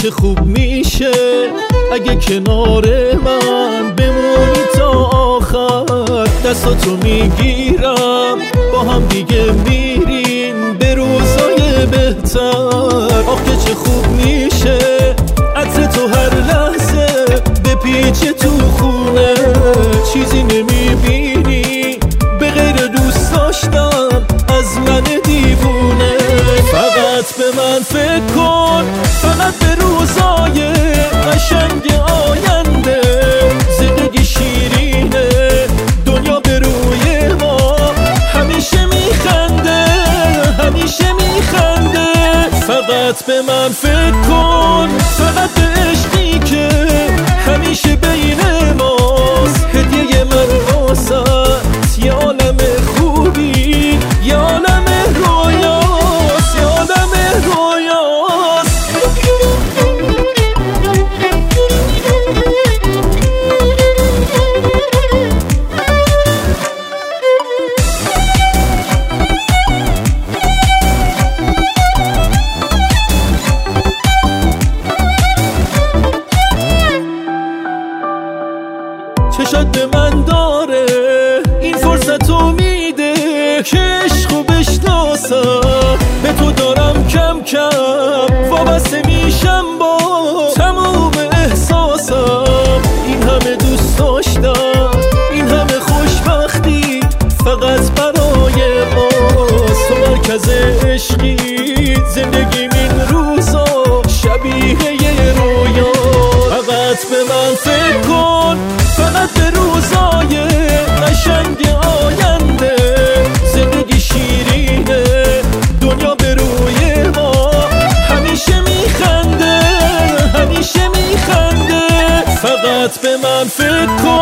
چه خوب میشه اگه کنار من بمونی تا آخر. دستاتو میگیرم با هم دیگه میریم به روزای بهتر. آخه چه خوب میشه عطر تو هر لحظه بپیچه تو خونه. چیزی نمیبینی به غیر دوست داشتن از من دیوونه. فقط به من فکر کن، فقط به روزای قشنگ آینده. زندگی شیرینه، دنیا به روی ما همیشه میخنده، همیشه میخنده. فقط به من فکر کن، فقط به عشقی که همیشه بین ماست. هدیه من واسط یه عالم خوبی، یه عالم رویاست، یه عالم رویاست. چشات به من داره این فرصتو میده که عشقو بشناسم. به تو دارم کم کم وابسته میشم با تمام احساسم. این همه دوست داشتم، این همه خوشبختی فقط برای ماست. تو مرکز عشقی، زندگی این روزا شبیه یه رویا. فقط به من فکر کن، فقط به روزای قشنگ آینده. زندگی شیرینه، دنیا به روی ما همیشه میخنده، همیشه میخنده. فقط به من فکر کن.